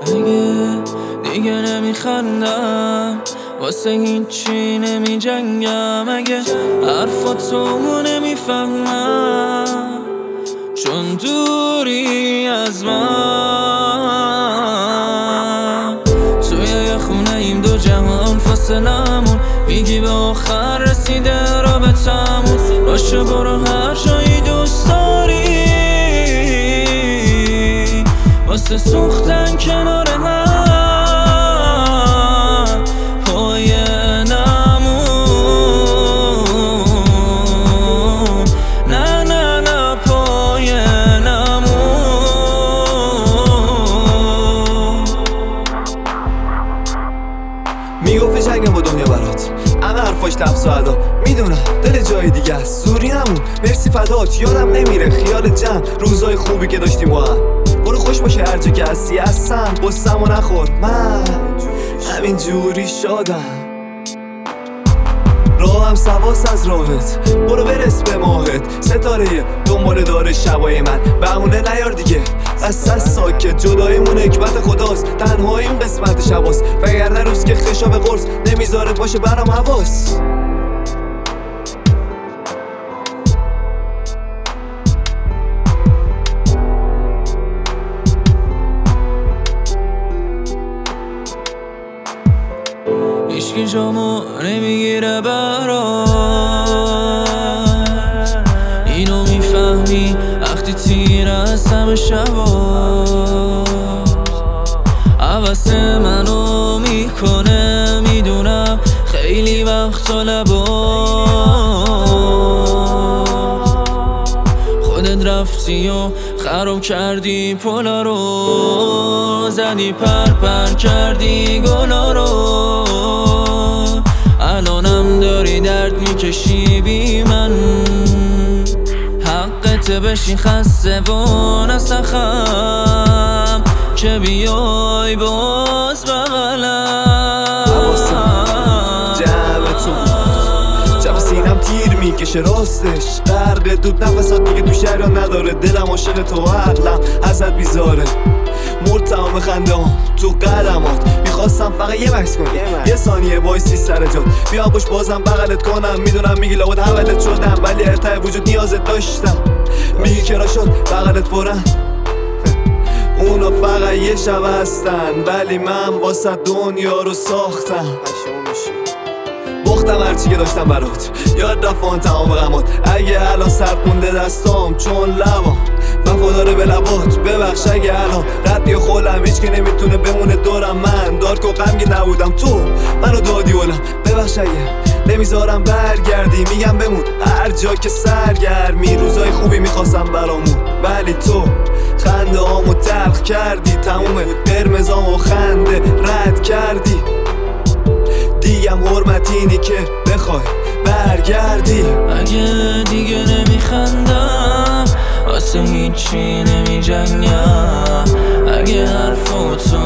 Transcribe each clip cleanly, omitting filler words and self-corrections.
اگه دیگه نمیخندم واسه هیچی نمی جنگم، اگه حرفاتو نمیفهمم چون دوری از من. توی یه خونه ایم دو جهان فاصلمون، میگی به آخر رسیده رابطمون. باشه برو هر جایی دوست داری واسه سوختن کنار هم پای نمون. نه نه نه پای نمون. میگفت جنگم با دنیا برات، اما حرفاش تفس و ادا. میدونم دل جای دیگه است، زوری نمون مرسی فدات. یادم نمیره خیال جمع روزای خوبی که داشتیم با هم. برو خوش باشه هر جا که هستی، هستم بستم و نخور. من همین جوری شادم، راهم سواس از راهت. برو برس به ماهت، ستاره دنبال داره شبای من. بهونه نیار دیگه از ساکت، جدایمون حکمت خداست. تنهاییم قسمت شباست، وگرنه روز که خشاب قرص نمیذاره باشه برام حواس. هیچکی جامو نمیگیره برات، اینو میفهمی وقتی تیر از همه شبات. حوث منو میکنه میدونم خیلی وقتا لبات. خودت رفتی و خراب کردی پلا رو، زدی پر کردی گلا رو. الانم داری درد میکشی بی من، حقت بشی خسته و نسخم که بیای باز بغلم. جب سینم تیر میکشه راستش، غرق دود نفسات دیگه تو شریان نداره. دلم عاشق تو عقلم ازت بیزاره. مرد تمام خنده هم تو قدمات، میخواستم فقط یه مکس کنی یه ثانیه وایسی سر جات. بیا باش بازم بغلت کنم، میدونم میگی لابد حولت شدم ولی ارتای وجود نیازت داشتم. میگی کرا شد بغلت پرن، اونا فقط یه شب هستن ولی من واسه دنیا رو ساختم. باختم هرچی که داشتم برات، یاد رفت تمام غمات. اگه الان سرد مونده دستام چون لبام وفاداره به لبات، ببخش اگه الان ردی و خولم هیچ که نمیتونه بمونه دورم. من دارک و غمگین نبودم، تو منو دادی ولم. ببخش اگه نمیذارم برگردی، میگم بمون هر جا که سرگرمی. روزای خوبی میخواستم برامون ولی تو خنده هامو تلخ کردی. تموم قرمزامو خنده رد کردی. دیگم حرمتینی که بخوای برگردی. اگه دیگه نمیخندم واسه هیچی نمی جنگم، اگه حرفاتو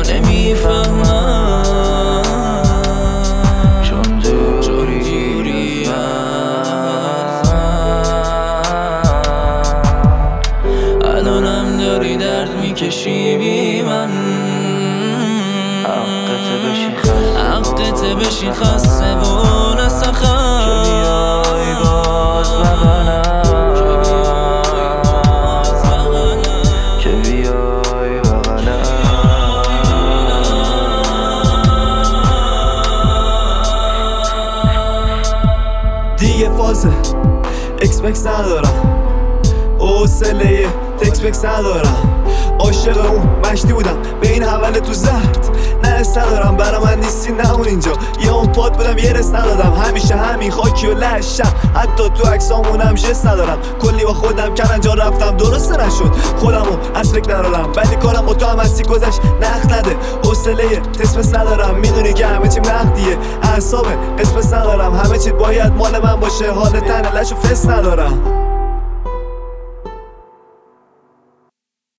نمیفهمم چون دوری از من. الانم داری درد میکشی بی من، حقت بشی خسته و نسخم که بیای باز بغلم، که بیای بغلم. دیگه فازه اکسپکس ندارم، حوصله تکسپکس ندارم. عاشق اون مشتی بودم به این حوله تو زرد، نه حس ندارم برا من نیستی نمون اینجا. یه اون پاد بودم یه رس ندادم، همیشه همین خاکی و لشم. حتی تو عکسامونم جست ندارم، کلی با خودم کلنجا رفتم درسته نشد. خودمو از فکر ندارم ولی کارم با تو هم هستی گذشت نخ نده. حوصله تسمس ندارم، میدونی که همه چیم نقدیه. اعصاب قسمت ندارم، همه چی باید مال من باشه. حال تن لش و فس ندارم.